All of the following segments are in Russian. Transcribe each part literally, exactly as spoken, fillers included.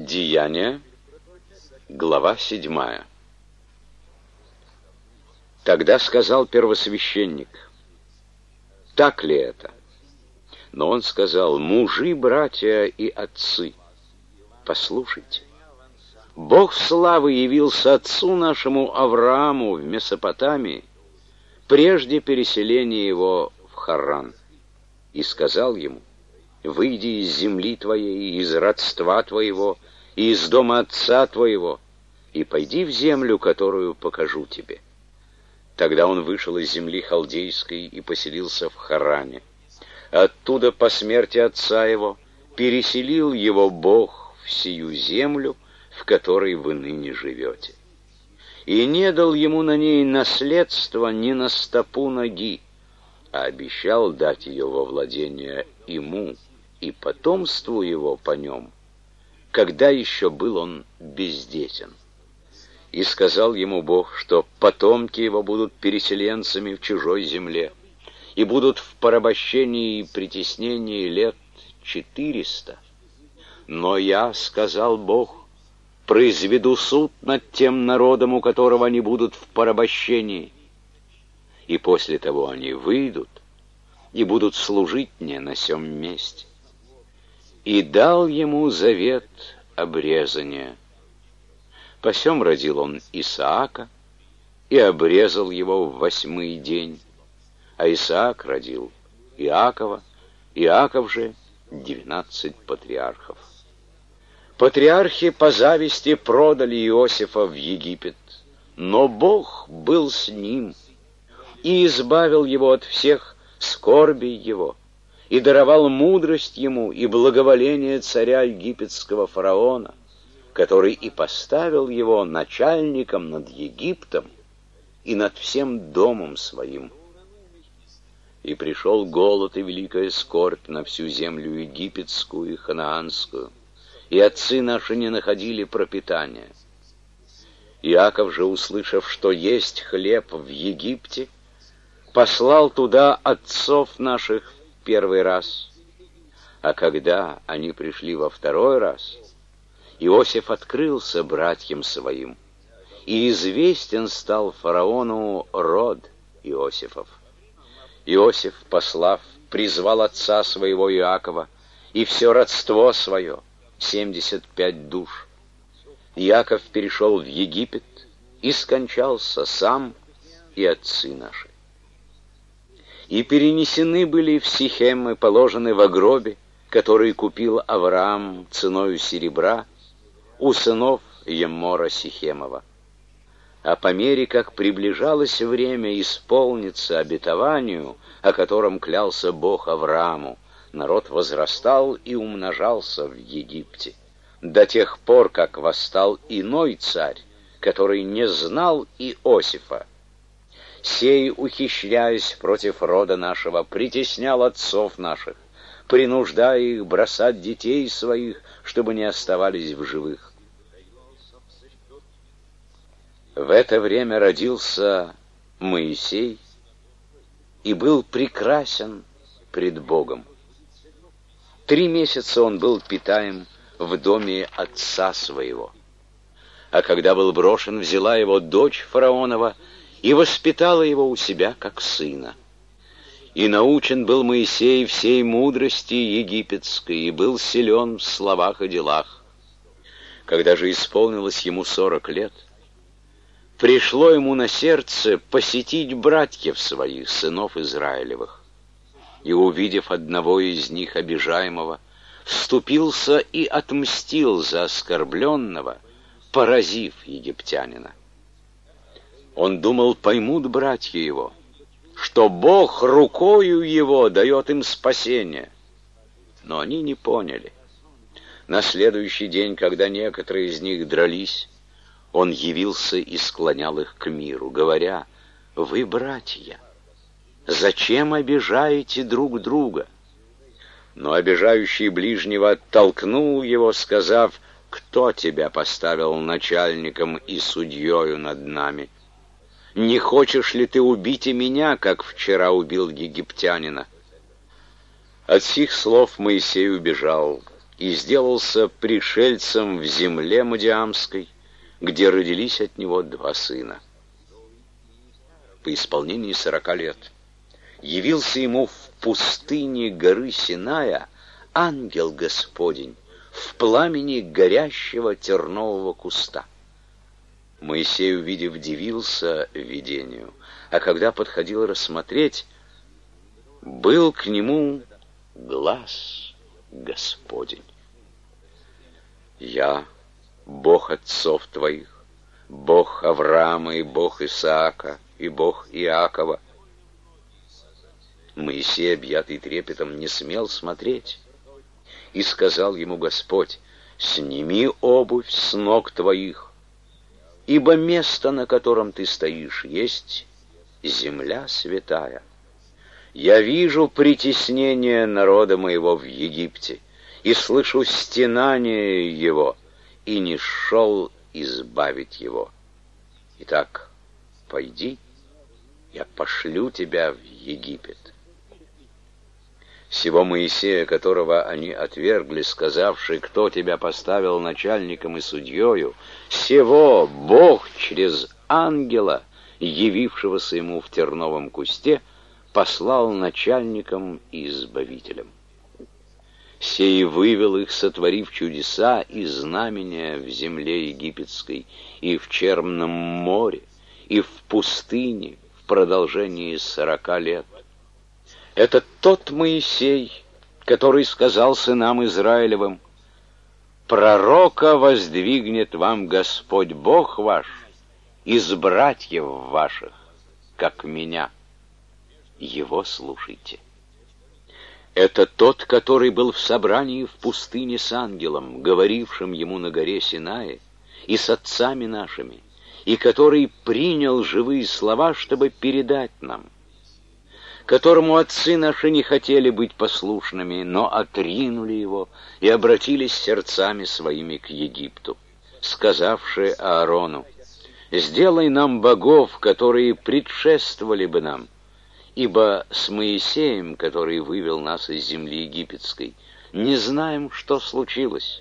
Деяния, глава седьмая. Тогда сказал первосвященник: так ли это? Но он сказал: мужи, братья и отцы, послушайте. Бог славы явился отцу нашему Аврааму в Месопотамии прежде переселения его в Харран, и сказал ему: выйди из земли твоей, из родства твоего, и из дома отца твоего, и пойди в землю, которую покажу тебе. Тогда он вышел из земли халдейской и поселился в Харране. Оттуда по смерти отца его переселил его Бог в сию землю, в которой вы ныне живете. И не дал ему на ней наследства ни на стопу ноги, а обещал дать ее во владение ему и потомству его по нем, когда еще был он бездетен. И сказал ему Бог, что потомки его будут переселенцами в чужой земле и будут в порабощении и притеснении лет четыреста. Но я, сказал Бог, произведу суд над тем народом, у которого они будут в порабощении, и после того они выйдут и будут служить мне на сем месте. И дал ему завет обрезания. По сем родил он Исаака и обрезал его в восьмой день, а Исаак родил Иакова, Иаков же двенадцать патриархов. Патриархи по зависти продали Иосифа в Египет, но Бог был с ним и избавил его от всех скорбей его, и даровал мудрость ему и благоволение царя египетского фараона, который и поставил его начальником над Египтом и над всем домом своим. И пришел голод и великая скорбь на всю землю египетскую и ханаанскую, и отцы наши не находили пропитания. Иаков же, услышав, что есть хлеб в Египте, послал туда отцов наших в первый раз. А когда они пришли во второй раз, Иосиф открылся братьям своим, и известен стал фараону род Иосифов. Иосиф, послав, призвал отца своего Иакова и все родство свое, семьдесят пять душ. Иаков перешел в Египет и скончался сам и отцы наши. И перенесены были в Сихем и положены во гробе, который купил Авраам ценою серебра у сынов Еммора Сихемова. А по мере, как приближалось время исполниться обетованию, о котором клялся Бог Аврааму, народ возрастал и умножался в Египте, до тех пор, как восстал иной царь, который не знал Иосифа. Сей, ухищряясь против рода нашего, притеснял отцов наших, принуждая их бросать детей своих, чтобы не оставались в живых. В это время родился Моисей и был прекрасен пред Богом. Три месяца он был питаем в доме отца своего. А когда был брошен, взяла его дочь фараонова и воспитала его у себя как сына. И научен был Моисей всей мудрости египетской, и был силен в словах и делах. Когда же исполнилось ему сорок лет, пришло ему на сердце посетить братьев своих, сынов Израилевых. И, увидев одного из них обижаемого, вступился и отмстил за оскорбленного, поразив египтянина. Он думал, поймут братья его, что Бог рукою его дает им спасение. Но они не поняли. На следующий день, когда некоторые из них дрались, он явился и склонял их к миру, говоря: «Вы, братья, зачем обижаете друг друга?» Но обижающий ближнего оттолкнул его, сказав: «Кто тебя поставил начальником и судьею над нами? Не хочешь ли ты убить и меня, как вчера убил египтянина?» От сих слов Моисей убежал и сделался пришельцем в земле Мадиамской, где родились от него два сына. По исполнении сорока лет явился ему в пустыне горы Синая ангел Господень в пламени горящего тернового куста. Моисей, увидев, дивился видению, а когда подходил рассмотреть, был к нему глас Господень. «Я, Бог отцов твоих, Бог Авраама и Бог Исаака и Бог Иакова». Моисей, объятый трепетом, не смел смотреть. И сказал ему Господь: «Сними обувь с ног твоих, ибо место, на котором ты стоишь, есть земля святая. Я вижу притеснение народа моего в Египте, и слышу стенание его, и не шел избавить его. Итак, пойди, я пошлю тебя в Египет». Сего Моисея, которого они отвергли, сказавши: «Кто тебя поставил начальником и судьею?», сего Бог через ангела, явившегося ему в терновом кусте, послал начальником и избавителем. Сей вывел их, сотворив чудеса и знамения в земле египетской, и в Черном море, и в пустыне в продолжении сорока лет. Это тот Моисей, который сказал сынам Израилевым: «Пророка воздвигнет вам Господь Бог ваш из братьев ваших, как меня. Его слушайте». Это тот, который был в собрании в пустыне с ангелом, говорившим ему на горе Синае, и с отцами нашими, и который принял живые слова, чтобы передать нам, которому отцы наши не хотели быть послушными, но отринули его и обратились сердцами своими к Египту, сказавши Аарону: «Сделай нам богов, которые предшествовали бы нам, ибо с Моисеем, который вывел нас из земли египетской, не знаем, что случилось».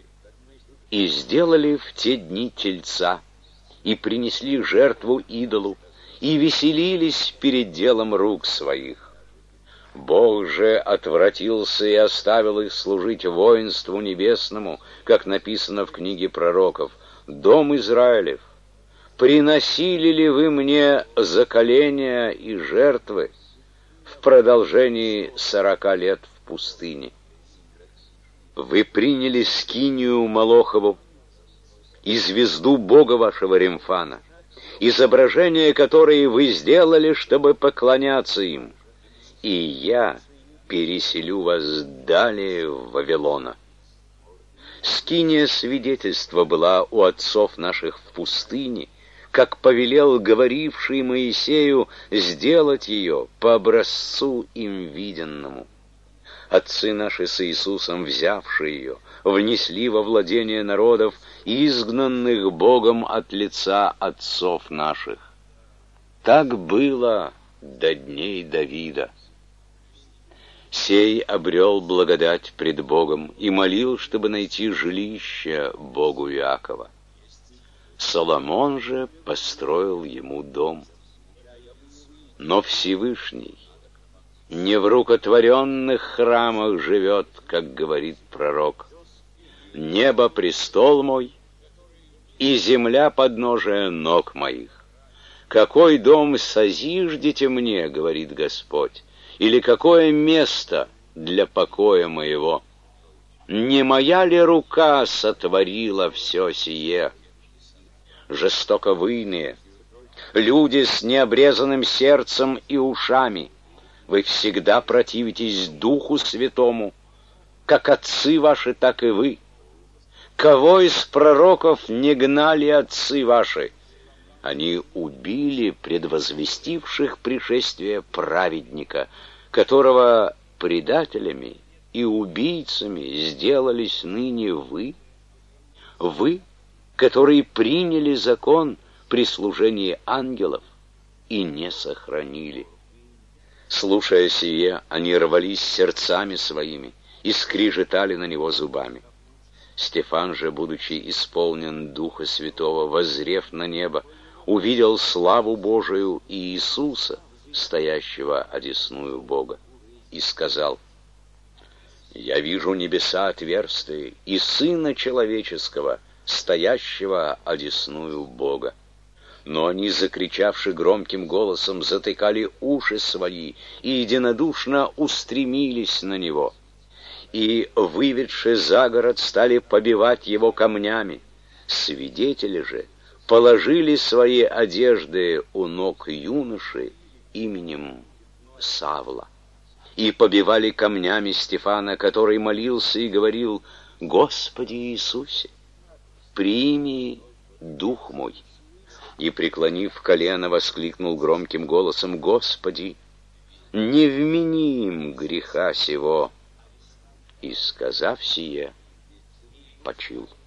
И сделали в те дни тельца, и принесли жертву идолу, и веселились перед делом рук своих. Бог же отвратился и оставил их служить воинству небесному, как написано в книге пророков: «Дом Израилев, приносили ли вы мне заколения и жертвы в продолжении сорока лет в пустыне? Вы приняли скинию Молохову и звезду Бога вашего Ремфана, изображения, которые вы сделали, чтобы поклоняться им, и я переселю вас далее в Вавилона». Скиния свидетельства была у отцов наших в пустыне, как повелел говоривший Моисею сделать ее по образцу им виденному. Отцы наши с Иисусом, взявшие ее, внесли во владение народов, изгнанных Богом от лица отцов наших. Так было до дней Давида. Сей обрел благодать пред Богом и молил, чтобы найти жилище Богу Иакова. Соломон же построил ему дом. Но Всевышний не в рукотворенных храмах живет, как говорит пророк: «Небо — престол мой, и земля — подножие ног моих. Какой дом созиждете мне, — говорит Господь, — или какое место для покоя моего? Не моя ли рука сотворила все сие? Жестоковыйные, люди с необрезанным сердцем и ушами, вы всегда противитесь Духу Святому, как отцы ваши, так и вы. Кого из пророков не гнали отцы ваши? Они убили предвозвестивших пришествие праведника, которого предателями и убийцами сделались ныне вы. Вы, которые приняли закон при служении ангелов и не сохранили. Слушая сие, они рвались сердцами своими и скрижетали на него зубами. Стефан же, будучи исполнен Духа Святого, воззрев на небо, увидел славу Божию и Иисуса, стоящего одесную Бога, и сказал: «Я вижу небеса отверстые и Сына Человеческого, стоящего одесную Бога». Но они, закричавши громким голосом, затыкали уши свои и единодушно устремились на него. И, выведши за город, стали побивать его камнями. Свидетели же положили свои одежды у ног юноши именем Савла и побивали камнями Стефана, который молился и говорил: «Господи Иисусе, прими дух мой». И, преклонив колено, воскликнул громким голосом: «Господи, не вмени им греха сего». И, сказав сие, почил.